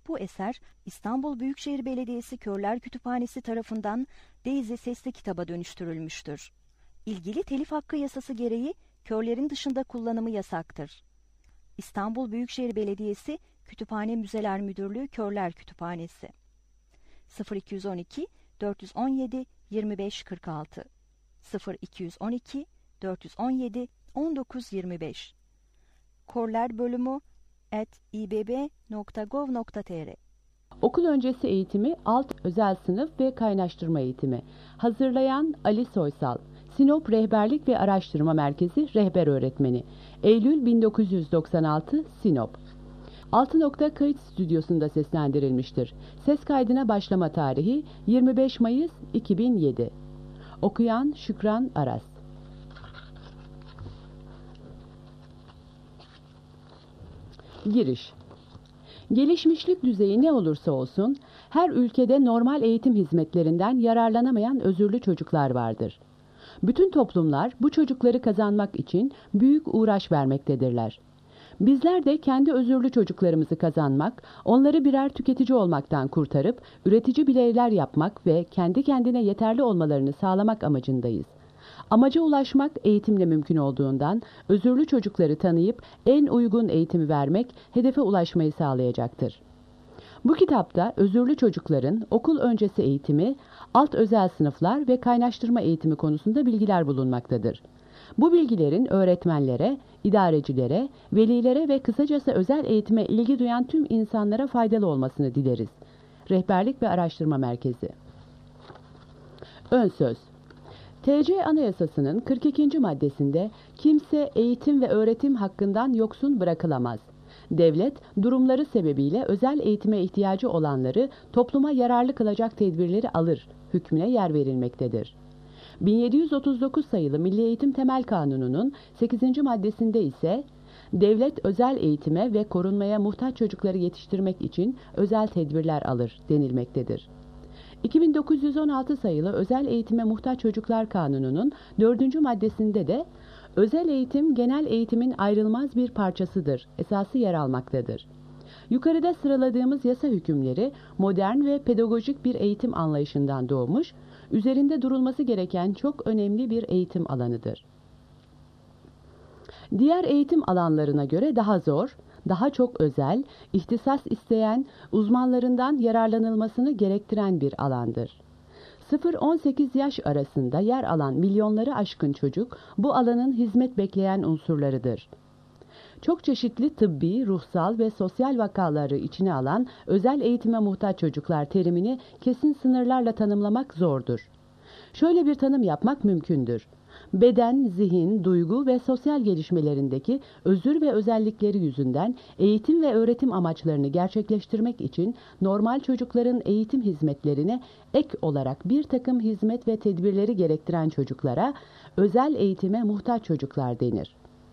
Bu eser İstanbul Büyükşehir Belediyesi Körler Kütüphanesi tarafından Daisy sesli kitaba dönüştürülmüştür. İlgili telif hakkı yasası gereği körlerin dışında kullanımı yasaktır. İstanbul Büyükşehir Belediyesi Kütüphane Müzeler Müdürlüğü Körler Kütüphanesi 0212 417 2546 0212 417 1925 korlerbölümü@ibb.gov.tr Okul öncesi eğitimi, alt özel sınıf ve kaynaştırma eğitimi. Hazırlayan Ali Soysal. Sinop Rehberlik ve Araştırma Merkezi Rehber Öğretmeni. Eylül 1996 Sinop. Altı Nokta Kayıt Stüdyosu'nda seslendirilmiştir. Ses kaydına başlama tarihi 25 Mayıs 2007. Okuyan Şükran Aras. Giriş. Gelişmişlik düzeyi ne olursa olsun, her ülkede normal eğitim hizmetlerinden yararlanamayan özürlü çocuklar vardır. Bütün toplumlar bu çocukları kazanmak için büyük uğraş vermektedirler. Bizler de kendi özürlü çocuklarımızı kazanmak, onları birer tüketici olmaktan kurtarıp, üretici bireyler yapmak ve kendi kendine yeterli olmalarını sağlamak amacındayız. Amaca ulaşmak eğitimle mümkün olduğundan, özürlü çocukları tanıyıp en uygun eğitimi vermek, hedefe ulaşmayı sağlayacaktır. Bu kitapta özürlü çocukların okul öncesi eğitimi, alt özel sınıflar ve kaynaştırma eğitimi konusunda bilgiler bulunmaktadır. Bu bilgilerin öğretmenlere, idarecilere, velilere ve kısacası özel eğitime ilgi duyan tüm insanlara faydalı olmasını dileriz. Rehberlik ve Araştırma Merkezi. Ön söz. TC Anayasası'nın 42. maddesinde kimse eğitim ve öğretim hakkından yoksun bırakılamaz. Devlet, durumları sebebiyle özel eğitime ihtiyacı olanları topluma yararlı kılacak tedbirleri alır hükmüne yer verilmektedir. 1739 sayılı Milli Eğitim Temel Kanunu'nun 8. maddesinde ise devlet özel eğitime ve korunmaya muhtaç çocukları yetiştirmek için özel tedbirler alır denilmektedir. 2916 sayılı Özel Eğitime Muhtaç Çocuklar Kanunu'nun 4. maddesinde de özel eğitim genel eğitimin ayrılmaz bir parçasıdır esası yer almaktadır. Yukarıda sıraladığımız yasa hükümleri modern ve pedagojik bir eğitim anlayışından doğmuş, üzerinde durulması gereken çok önemli bir eğitim alanıdır. Diğer eğitim alanlarına göre daha zor, daha çok özel, ihtisas isteyen, uzmanlarından yararlanılmasını gerektiren bir alandır. 0-18 yaş arasında yer alan milyonları aşkın çocuk bu alanın hizmet bekleyen unsurlarıdır. Çok çeşitli tıbbi, ruhsal ve sosyal vakaları içine alan özel eğitime muhtaç çocuklar terimini kesin sınırlarla tanımlamak zordur. Şöyle bir tanım yapmak mümkündür. Beden, zihin, duygu ve sosyal gelişmelerindeki özür ve özellikleri yüzünden eğitim ve öğretim amaçlarını gerçekleştirmek için normal çocukların eğitim hizmetlerine ek olarak bir takım hizmet ve tedbirleri gerektiren çocuklara özel eğitime muhtaç çocuklar denir.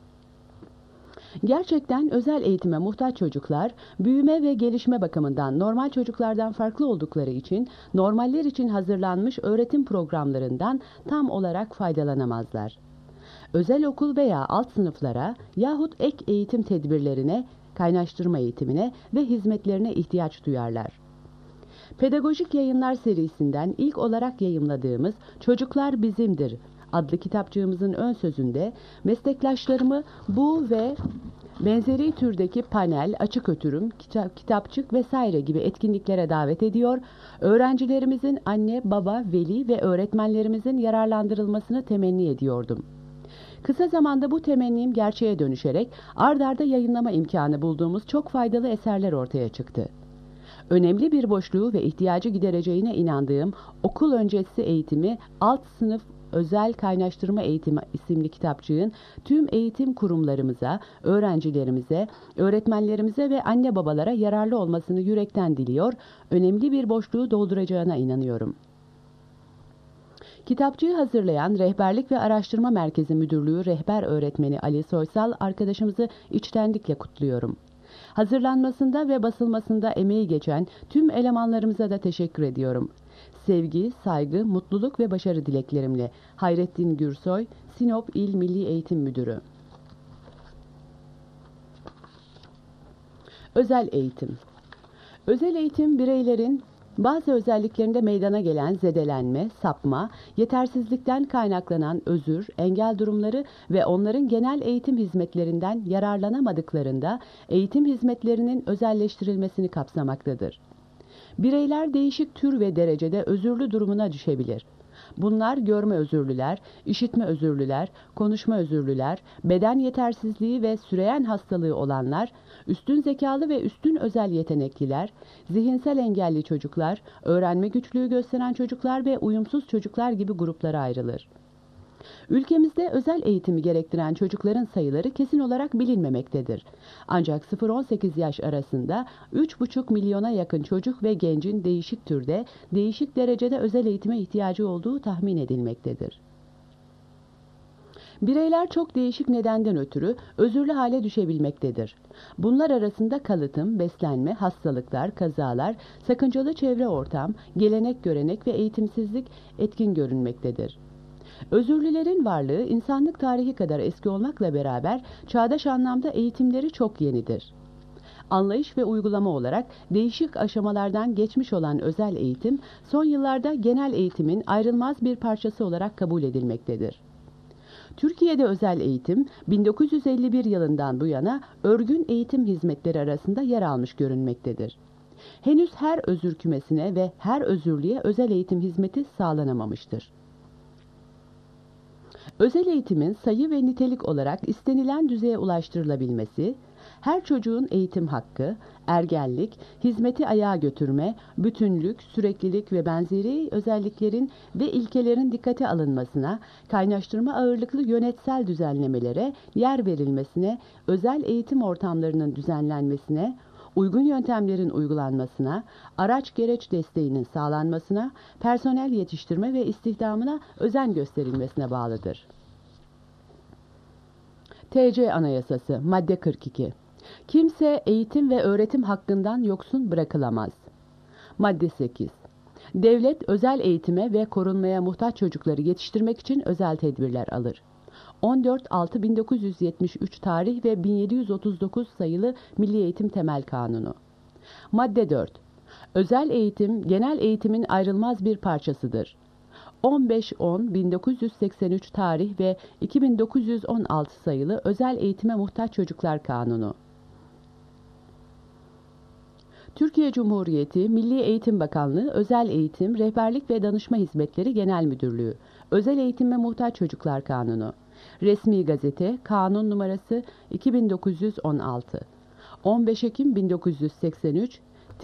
Gerçekten özel eğitime muhtaç çocuklar, büyüme ve gelişme bakımından normal çocuklardan farklı oldukları için normaller için hazırlanmış öğretim programlarından tam olarak faydalanamazlar. Özel okul veya alt sınıflara yahut ek eğitim tedbirlerine, kaynaştırma eğitimine ve hizmetlerine ihtiyaç duyarlar. Pedagojik Yayınlar serisinden ilk olarak yayımladığımız Çocuklar Bizimdir adlı kitapçığımızın ön sözünde meslektaşlarımı bu ve benzeri türdeki panel, açık oturum, kitapçık vesaire gibi etkinliklere davet ediyor, öğrencilerimizin anne, baba, veli ve öğretmenlerimizin yararlandırılmasını temenni ediyordum. Kısa zamanda bu temennim gerçeğe dönüşerek ard arda yayınlama imkanı bulduğumuz çok faydalı eserler ortaya çıktı. Önemli bir boşluğu ve ihtiyacı gidereceğine inandığım okul öncesi eğitimi alt sınıf Özel Kaynaştırma Eğitimi isimli kitapçığın tüm eğitim kurumlarımıza, öğrencilerimize, öğretmenlerimize ve anne babalara yararlı olmasını yürekten diliyor, önemli bir boşluğu dolduracağına inanıyorum. Kitapçığı hazırlayan Rehberlik ve Araştırma Merkezi Müdürlüğü Rehber Öğretmeni Ali Soysal arkadaşımızı içtenlikle kutluyorum. Hazırlanmasında ve basılmasında emeği geçen tüm elemanlarımıza da teşekkür ediyorum. Sevgi, saygı, mutluluk ve başarı dileklerimle Hayrettin Gürsoy, Sinop İl Milli Eğitim Müdürü. Özel eğitim. Özel eğitim bireylerin bazı özelliklerinde meydana gelen zedelenme, sapma, yetersizlikten kaynaklanan özür, engel durumları ve onların genel eğitim hizmetlerinden yararlanamadıklarında eğitim hizmetlerinin özelleştirilmesini kapsamaktadır. Bireyler değişik tür ve derecede özürlü durumuna düşebilir. Bunlar görme özürlüler, işitme özürlüler, konuşma özürlüler, beden yetersizliği ve süreyen hastalığı olanlar, üstün zekalı ve üstün özel yetenekliler, zihinsel engelli çocuklar, öğrenme güçlüğü gösteren çocuklar ve uyumsuz çocuklar gibi gruplara ayrılır. Ülkemizde özel eğitimi gerektiren çocukların sayıları kesin olarak bilinmemektedir. Ancak 0-18 yaş arasında 3,5 milyona yakın çocuk ve gencin değişik türde, değişik derecede özel eğitime ihtiyacı olduğu tahmin edilmektedir. Bireyler çok değişik nedenden ötürü özürlü hale düşebilmektedir. Bunlar arasında kalıtım, beslenme, hastalıklar, kazalar, sakıncalı çevre ortam, gelenek görenek ve eğitimsizlik etkin görünmektedir. Özürlülerin varlığı insanlık tarihi kadar eski olmakla beraber çağdaş anlamda eğitimleri çok yenidir. Anlayış ve uygulama olarak değişik aşamalardan geçmiş olan özel eğitim, son yıllarda genel eğitimin ayrılmaz bir parçası olarak kabul edilmektedir. Türkiye'de özel eğitim 1951 yılından bu yana örgün eğitim hizmetleri arasında yer almış görünmektedir. Henüz her özür kümesine ve her özürlüye özel eğitim hizmeti sağlanamamıştır. Özel eğitimin sayı ve nitelik olarak istenilen düzeye ulaştırılabilmesi, her çocuğun eğitim hakkı, ergenlik, hizmeti ayağa götürme, bütünlük, süreklilik ve benzeri özelliklerin ve ilkelerin dikkate alınmasına, kaynaştırma ağırlıklı yönetsel düzenlemelere yer verilmesine, özel eğitim ortamlarının düzenlenmesine, uygun yöntemlerin uygulanmasına, araç gereç desteğinin sağlanmasına, personel yetiştirme ve istihdamına özen gösterilmesine bağlıdır. TC Anayasası Madde 42. Kimse eğitim ve öğretim hakkından yoksun bırakılamaz. Madde 8. Devlet özel eğitime ve korunmaya muhtaç çocukları yetiştirmek için özel tedbirler alır. 14.6.1973 tarih ve 1739 sayılı Milli Eğitim Temel Kanunu. Madde 4. Özel eğitim, genel eğitimin ayrılmaz bir parçasıdır. 15.10.1983 tarih ve 2916 sayılı Özel Eğitime Muhtaç Çocuklar Kanunu. Türkiye Cumhuriyeti Milli Eğitim Bakanlığı Özel Eğitim, Rehberlik ve Danışma Hizmetleri Genel Müdürlüğü, Özel Eğitime Muhtaç Çocuklar Kanunu. Resmi Gazete, Kanun numarası 2916. 15 Ekim 1983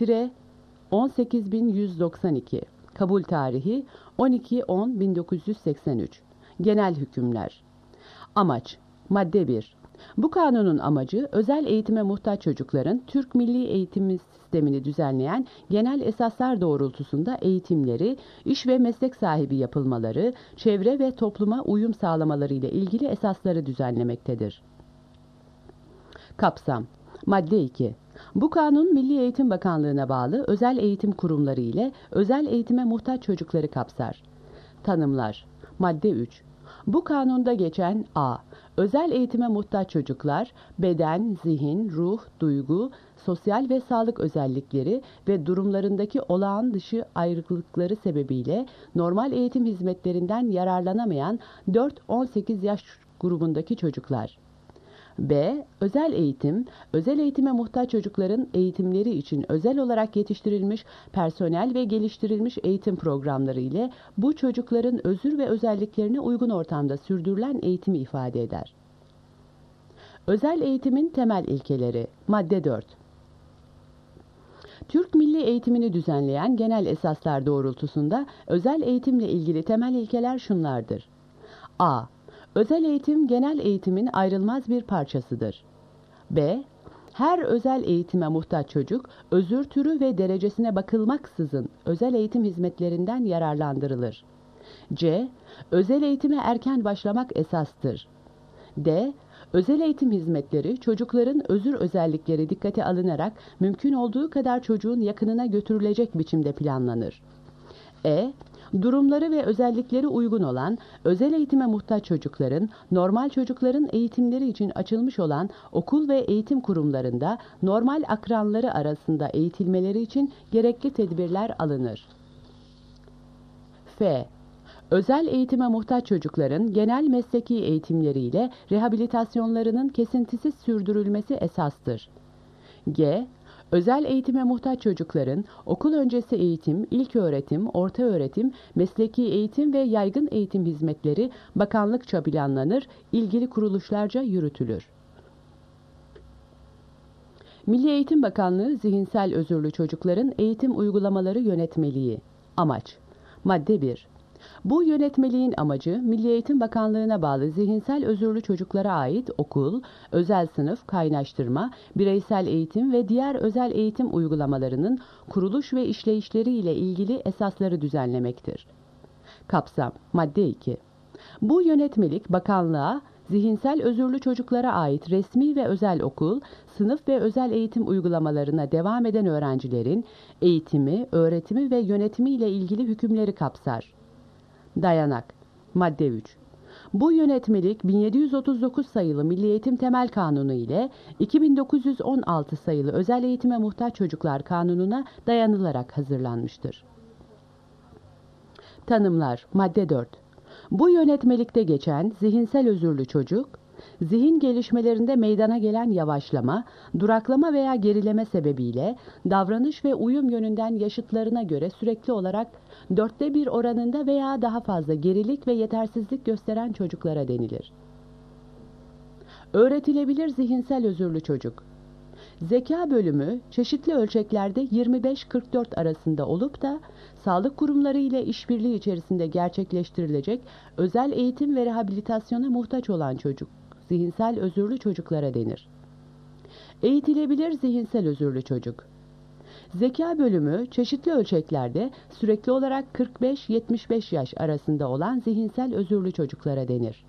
18192. Kabul tarihi 12.10.1983. Genel hükümler. Amaç. Madde 1. Bu kanunun amacı özel eğitime muhtaç çocukların Türk Milli Eğitim Sistemini düzenleyen genel esaslar doğrultusunda eğitimleri, iş ve meslek sahibi yapılmaları, çevre ve topluma uyum sağlamaları ile ilgili esasları düzenlemektedir. Kapsam. Madde 2. Bu kanun Milli Eğitim Bakanlığı'na bağlı özel eğitim kurumları ile özel eğitime muhtaç çocukları kapsar. Tanımlar. Madde 3. Bu kanunda geçen a. Özel eğitime muhtaç çocuklar, beden, zihin, ruh, duygu, sosyal ve sağlık özellikleri ve durumlarındaki olağan dışı ayrılıkları sebebiyle normal eğitim hizmetlerinden yararlanamayan 4-18 yaş grubundaki çocuklar. B. Özel eğitim, özel eğitime muhtaç çocukların eğitimleri için özel olarak yetiştirilmiş personel ve geliştirilmiş eğitim programları ile bu çocukların özür ve özelliklerine uygun ortamda sürdürülen eğitimi ifade eder. Özel eğitimin temel ilkeleri. Madde 4. Türk milli eğitimini düzenleyen genel esaslar doğrultusunda özel eğitimle ilgili temel ilkeler şunlardır. A. Özel eğitim genel eğitimin ayrılmaz bir parçasıdır. B. Her özel eğitime muhtaç çocuk, özür türü ve derecesine bakılmaksızın özel eğitim hizmetlerinden yararlandırılır. C. Özel eğitime erken başlamak esastır. D. Özel eğitim hizmetleri çocukların özür özellikleri dikkate alınarak mümkün olduğu kadar çocuğun yakınına götürülecek biçimde planlanır. E. Durumları ve özellikleri uygun olan, özel eğitime muhtaç çocukların, normal çocukların eğitimleri için açılmış olan okul ve eğitim kurumlarında normal akranları arasında eğitilmeleri için gerekli tedbirler alınır. F. Özel eğitime muhtaç çocukların genel mesleki eğitimleriyle rehabilitasyonlarının kesintisiz sürdürülmesi esastır. G. Özel eğitime muhtaç çocukların okul öncesi eğitim, ilköğretim, ortaöğretim, mesleki eğitim ve yaygın eğitim hizmetleri bakanlıkça planlanır, ilgili kuruluşlarca yürütülür. Milli Eğitim Bakanlığı zihinsel özürlü çocukların eğitim uygulamaları yönetmeliği. Amaç. Madde 1. Bu yönetmeliğin amacı, Milli Eğitim Bakanlığı'na bağlı zihinsel özürlü çocuklara ait okul, özel sınıf, kaynaştırma, bireysel eğitim ve diğer özel eğitim uygulamalarının kuruluş ve işleyişleri ile ilgili esasları düzenlemektir. Kapsam. Madde 2. Bu yönetmelik bakanlığa, zihinsel özürlü çocuklara ait resmi ve özel okul, sınıf ve özel eğitim uygulamalarına devam eden öğrencilerin eğitimi, öğretimi ve yönetimi ile ilgili hükümleri kapsar. Dayanak. Madde 3. Bu yönetmelik 1739 sayılı Milli Eğitim Temel Kanunu ile 2916 sayılı Özel Eğitime Muhtaç Çocuklar Kanunu'na dayanılarak hazırlanmıştır. Tanımlar. Madde 4. Bu yönetmelikte geçen zihinsel özürlü çocuk, zihin gelişmelerinde meydana gelen yavaşlama, duraklama veya gerileme sebebiyle davranış ve uyum yönünden yaşıtlarına göre sürekli olarak 1/4 oranında veya daha fazla gerilik ve yetersizlik gösteren çocuklara denilir. Öğretilebilir zihinsel özürlü çocuk. Zeka bölümü çeşitli ölçeklerde 25-44 arasında olup da sağlık kurumları ile işbirliği içerisinde gerçekleştirilecek özel eğitim ve rehabilitasyona muhtaç olan çocuk, zihinsel özürlü çocuklara denir. Eğitilebilir zihinsel özürlü çocuk. Zeka bölümü çeşitli ölçeklerde sürekli olarak 45-75 yaş arasında olan zihinsel özürlü çocuklara denir.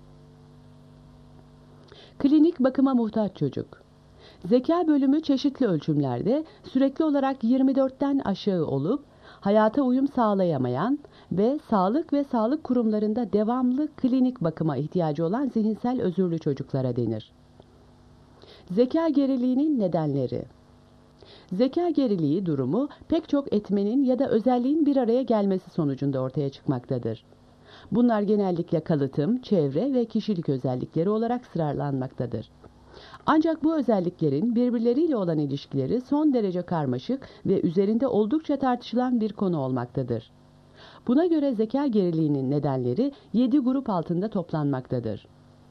Klinik bakıma muhtaç çocuk. Zeka bölümü çeşitli ölçümlerde sürekli olarak 24'ten aşağı olup hayata uyum sağlayamayan ve sağlık kurumlarında devamlı klinik bakıma ihtiyacı olan zihinsel özürlü çocuklara denir. Zeka geriliğinin nedenleri. Zeka geriliği durumu pek çok etmenin ya da özelliğin bir araya gelmesi sonucunda ortaya çıkmaktadır. Bunlar genellikle kalıtım, çevre ve kişilik özellikleri olarak sıralanmaktadır. Ancak bu özelliklerin birbirleriyle olan ilişkileri son derece karmaşık ve üzerinde oldukça tartışılan bir konu olmaktadır. Buna göre zeka geriliğinin nedenleri 7 grup altında toplanmaktadır.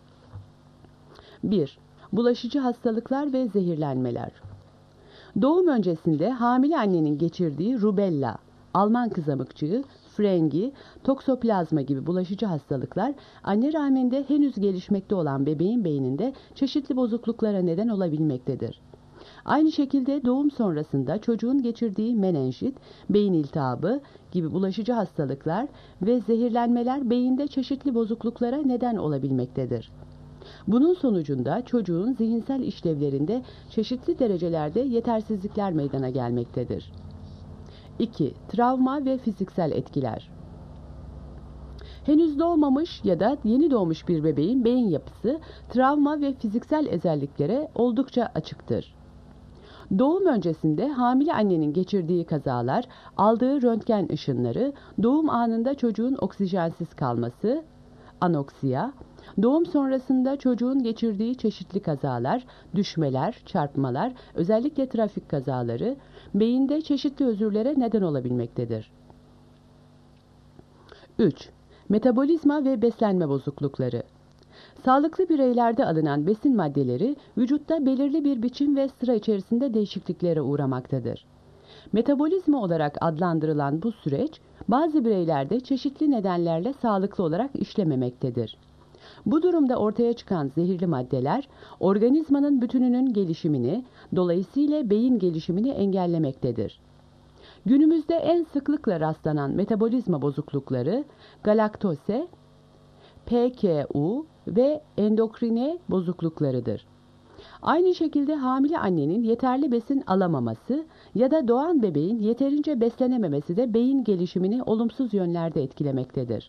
1. Bulaşıcı hastalıklar ve zehirlenmeler. Doğum öncesinde hamile annenin geçirdiği rubella, Alman kızamıkçığı, frengi, toksoplazma gibi bulaşıcı hastalıklar anne rahminde henüz gelişmekte olan bebeğin beyninde çeşitli bozukluklara neden olabilmektedir. Aynı şekilde doğum sonrasında çocuğun geçirdiği menenjit, beyin iltihabı gibi bulaşıcı hastalıklar ve zehirlenmeler beyinde çeşitli bozukluklara neden olabilmektedir. Bunun sonucunda çocuğun zihinsel işlevlerinde çeşitli derecelerde yetersizlikler meydana gelmektedir. 2. Travma ve fiziksel etkiler. Henüz doğmamış ya da yeni doğmuş bir bebeğin beyin yapısı travma ve fiziksel özelliklere oldukça açıktır. Doğum öncesinde hamile annenin geçirdiği kazalar, aldığı röntgen ışınları, doğum anında çocuğun oksijensiz kalması, anoksiya, doğum sonrasında çocuğun geçirdiği çeşitli kazalar, düşmeler, çarpmalar, özellikle trafik kazaları, beyinde çeşitli özürlere neden olabilmektedir. 3. Metabolizma ve beslenme bozuklukları. Sağlıklı bireylerde alınan besin maddeleri vücutta belirli bir biçim ve sıra içerisinde değişikliklere uğramaktadır. Metabolizma olarak adlandırılan bu süreç, bazı bireylerde çeşitli nedenlerle sağlıklı olarak işlememektedir. Bu durumda ortaya çıkan zehirli maddeler, organizmanın bütününün gelişimini, dolayısıyla beyin gelişimini engellemektedir. Günümüzde en sıklıkla rastlanan metabolizma bozuklukları, galaktose, PKU ve endokrine bozukluklarıdır. Aynı şekilde hamile annenin yeterli besin alamaması ya da doğan bebeğin yeterince beslenememesi de beyin gelişimini olumsuz yönlerde etkilemektedir.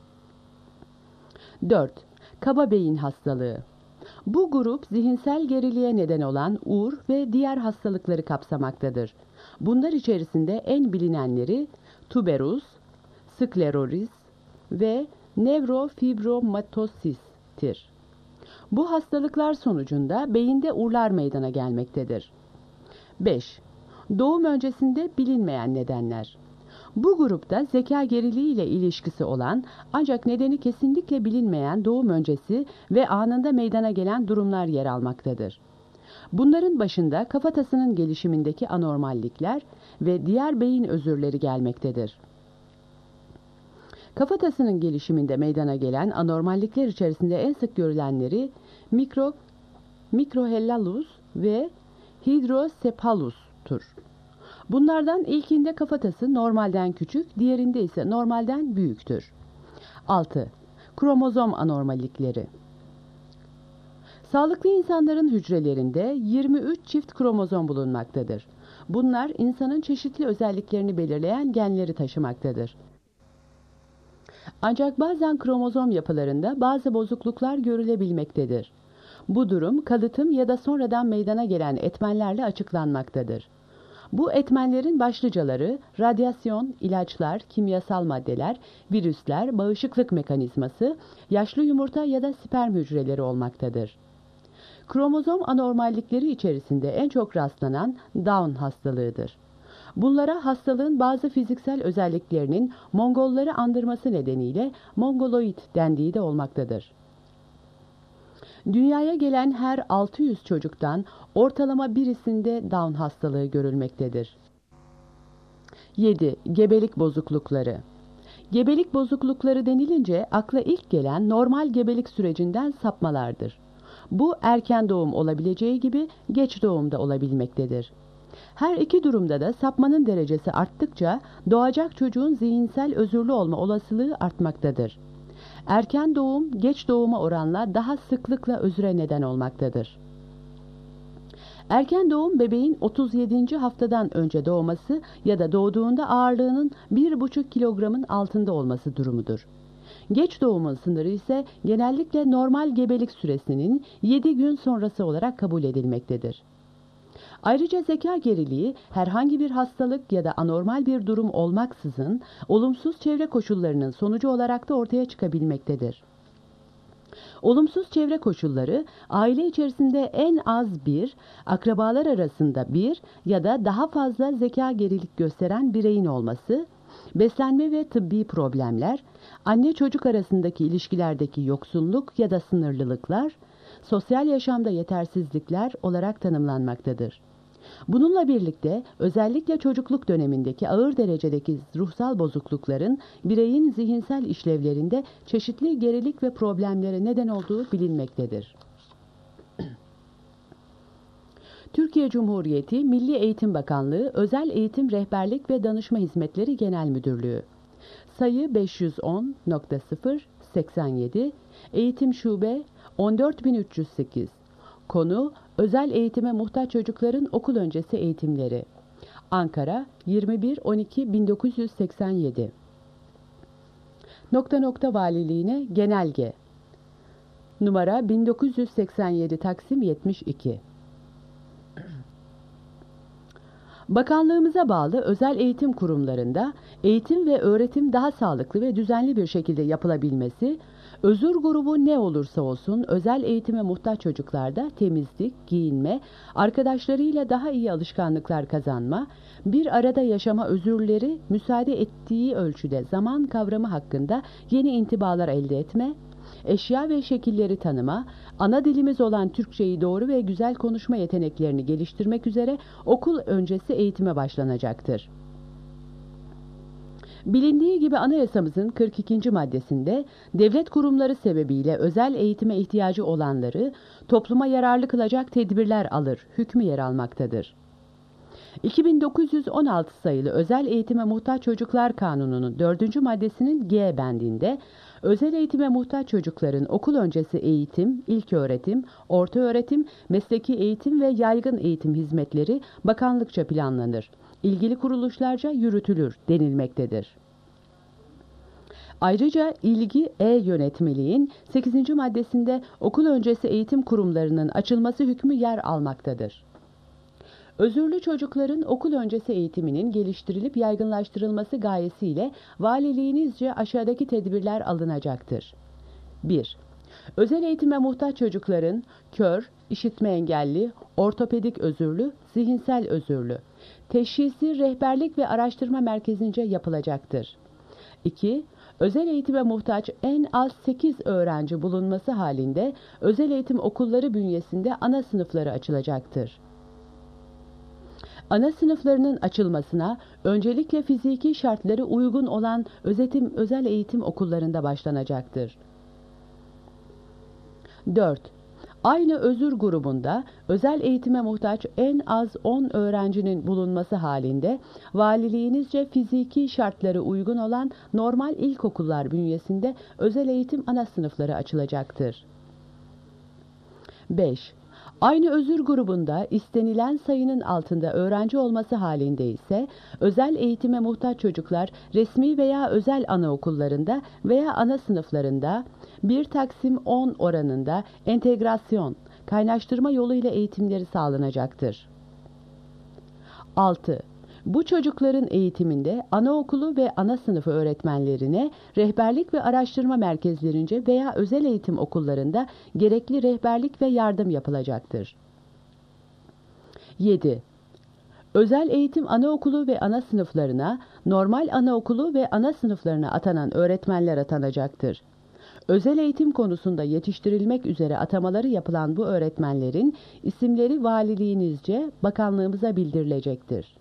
4. Kaba beyin hastalığı. Bu grup zihinsel geriliğe neden olan Ur ve diğer hastalıkları kapsamaktadır. Bunlar içerisinde en bilinenleri tuberuz, skleroz ve nefrofibromatosistir. Bu hastalıklar sonucunda beyinde urlar meydana gelmektedir. 5. Doğum öncesinde bilinmeyen nedenler. Bu grupta zeka geriliği ile ilişkisi olan ancak nedeni kesinlikle bilinmeyen doğum öncesi ve anında meydana gelen durumlar yer almaktadır. Bunların başında kafatasının gelişimindeki anormallikler ve diğer beyin özürleri gelmektedir. Kafatasının gelişiminde meydana gelen anormallikler içerisinde en sık görülenleri mikrohellalus ve hidrosepalus'tur. Bunlardan ilkinde kafatası normalden küçük, diğerinde ise normalden büyüktür. 6. Kromozom anormallikleri. Sağlıklı insanların hücrelerinde 23 çift kromozom bulunmaktadır. Bunlar insanın çeşitli özelliklerini belirleyen genleri taşımaktadır. Ancak bazen kromozom yapılarında bazı bozukluklar görülebilmektedir. Bu durum kalıtım ya da sonradan meydana gelen etmenlerle açıklanmaktadır. Bu etmenlerin başlıcaları radyasyon, ilaçlar, kimyasal maddeler, virüsler, bağışıklık mekanizması, yaşlı yumurta ya da sperm hücreleri olmaktadır. Kromozom anormallikleri içerisinde en çok rastlanan Down hastalığıdır. Bunlara hastalığın bazı fiziksel özelliklerinin Mongolları andırması nedeniyle Mongoloid dendiği de olmaktadır. Dünyaya gelen her 600 çocuktan ortalama birisinde Down hastalığı görülmektedir. 7. Gebelik bozuklukları. Gebelik bozuklukları denilince akla ilk gelen normal gebelik sürecinden sapmalardır. Bu erken doğum olabileceği gibi geç doğum da olabilmektedir. Her iki durumda da sapmanın derecesi arttıkça doğacak çocuğun zihinsel özürlü olma olasılığı artmaktadır. Erken doğum, geç doğuma oranla daha sıklıkla özüre neden olmaktadır. Erken doğum bebeğin 37. haftadan önce doğması ya da doğduğunda ağırlığının 1,5 kilogramın altında olması durumudur. Geç doğumun sınırı ise genellikle normal gebelik süresinin 7 gün sonrası olarak kabul edilmektedir. Ayrıca zeka geriliği herhangi bir hastalık ya da anormal bir durum olmaksızın olumsuz çevre koşullarının sonucu olarak da ortaya çıkabilmektedir. Olumsuz çevre koşulları aile içerisinde en az bir, akrabalar arasında bir ya da daha fazla zeka gerilik gösteren bireyin olması, beslenme ve tıbbi problemler, anne çocuk arasındaki ilişkilerdeki yoksunluk ya da sınırlılıklar, sosyal yaşamda yetersizlikler olarak tanımlanmaktadır. Bununla birlikte özellikle çocukluk dönemindeki ağır derecedeki ruhsal bozuklukların bireyin zihinsel işlevlerinde çeşitli gerilik ve problemlere neden olduğu bilinmektedir. Türkiye Cumhuriyeti Milli Eğitim Bakanlığı Özel Eğitim Rehberlik ve Danışma Hizmetleri Genel Müdürlüğü Sayı 510.087 Eğitim Şube 14308 Konu Özel eğitime muhtaç çocukların okul öncesi eğitimleri. Ankara 21.12.1987 Valiliğine Genelge Numara 1987 Taksim 72 Bakanlığımıza bağlı özel eğitim kurumlarında eğitim ve öğretim daha sağlıklı ve düzenli bir şekilde yapılabilmesi, özür grubu ne olursa olsun özel eğitime muhtaç çocuklarda temizlik, giyinme, arkadaşlarıyla daha iyi alışkanlıklar kazanma, bir arada yaşama özürleri müsaade ettiği ölçüde zaman kavramı hakkında yeni intibalar elde etme, eşya ve şekilleri tanıma, ana dilimiz olan Türkçeyi doğru ve güzel konuşma yeteneklerini geliştirmek üzere okul öncesi eğitime başlanacaktır. Bilindiği gibi anayasamızın 42. maddesinde devlet kurumları sebebiyle özel eğitime ihtiyacı olanları topluma yararlı kılacak tedbirler alır hükmü yer almaktadır. 2916 sayılı Özel Eğitime Muhtaç Çocuklar Kanunu'nun 4. maddesinin G bendinde özel eğitime muhtaç çocukların okul öncesi eğitim, ilköğretim, ortaöğretim, mesleki eğitim ve yaygın eğitim hizmetleri bakanlıkça planlanır, ilgili kuruluşlarca yürütülür denilmektedir. Ayrıca ilgi yönetmeliğin 8. maddesinde okul öncesi eğitim kurumlarının açılması hükmü yer almaktadır. Özürlü çocukların okul öncesi eğitiminin geliştirilip yaygınlaştırılması gayesiyle valiliğinizce aşağıdaki tedbirler alınacaktır. 1. Özel eğitime muhtaç çocukların kör, işitme engelli, ortopedik özürlü, zihinsel özürlü teşhisi rehberlik ve araştırma merkezince yapılacaktır. 2. Özel eğitime muhtaç en az 8 öğrenci bulunması halinde özel eğitim okulları bünyesinde ana sınıfları açılacaktır. Ana sınıflarının açılmasına öncelikle fiziki şartları uygun olan özel eğitim okullarında başlanacaktır. 4. Aynı özür grubunda özel eğitime muhtaç en az 10 öğrencinin bulunması halinde valiliğinizce fiziki şartları uygun olan normal ilkokullar bünyesinde özel eğitim ana sınıfları açılacaktır. 5. Aynı özür grubunda istenilen sayının altında öğrenci olması halinde ise özel eğitime muhtaç çocuklar resmi veya özel anaokullarında veya ana sınıflarında 1/10 oranında entegrasyon, kaynaştırma yoluyla eğitimleri sağlanacaktır. 6. Bu çocukların eğitiminde anaokulu ve ana sınıfı öğretmenlerine rehberlik ve araştırma merkezlerince veya özel eğitim okullarında gerekli rehberlik ve yardım yapılacaktır. 7. Özel eğitim anaokulu ve ana sınıflarına, normal anaokulu ve ana sınıflarına atanan öğretmenler atanacaktır. Özel eğitim konusunda yetiştirilmek üzere atamaları yapılan bu öğretmenlerin isimleri valiliğinizce bakanlığımıza bildirilecektir.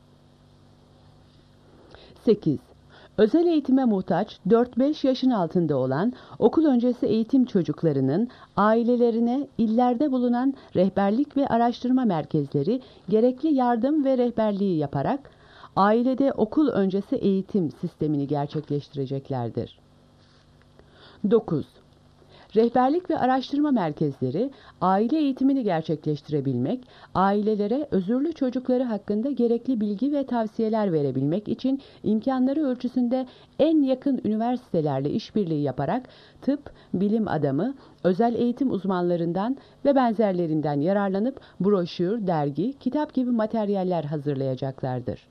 8. Özel eğitime muhtaç 4-5 yaşın altında olan okul öncesi eğitim çocuklarının ailelerine illerde bulunan rehberlik ve araştırma merkezleri gerekli yardım ve rehberliği yaparak ailede okul öncesi eğitim sistemini gerçekleştireceklerdir. 9. Rehberlik ve araştırma merkezleri aile eğitimini gerçekleştirebilmek, ailelere özürlü çocukları hakkında gerekli bilgi ve tavsiyeler verebilmek için imkanları ölçüsünde en yakın üniversitelerle işbirliği yaparak tıp, bilim adamı, özel eğitim uzmanlarından ve benzerlerinden yararlanıp broşür, dergi, kitap gibi materyaller hazırlayacaklardır.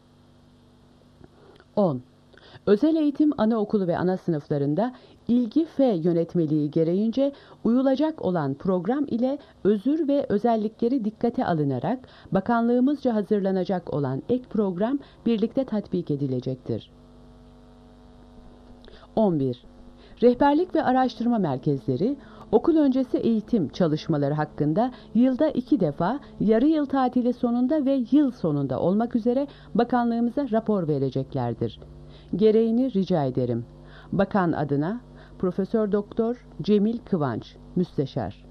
10. Özel eğitim anaokulu ve ana sınıflarında ilgi yönetmeliği gereğince uyulacak olan program ile özür ve özellikleri dikkate alınarak bakanlığımızca hazırlanacak olan ek program birlikte tatbik edilecektir. 11. Rehberlik ve araştırma merkezleri okul öncesi eğitim çalışmaları hakkında yılda 2 defa yarı yıl tatili sonunda ve yıl sonunda olmak üzere bakanlığımıza rapor vereceklerdir. Gereğini rica ederim. Bakan adına Profesör Doktor Cemil Kıvanç, Müsteşar.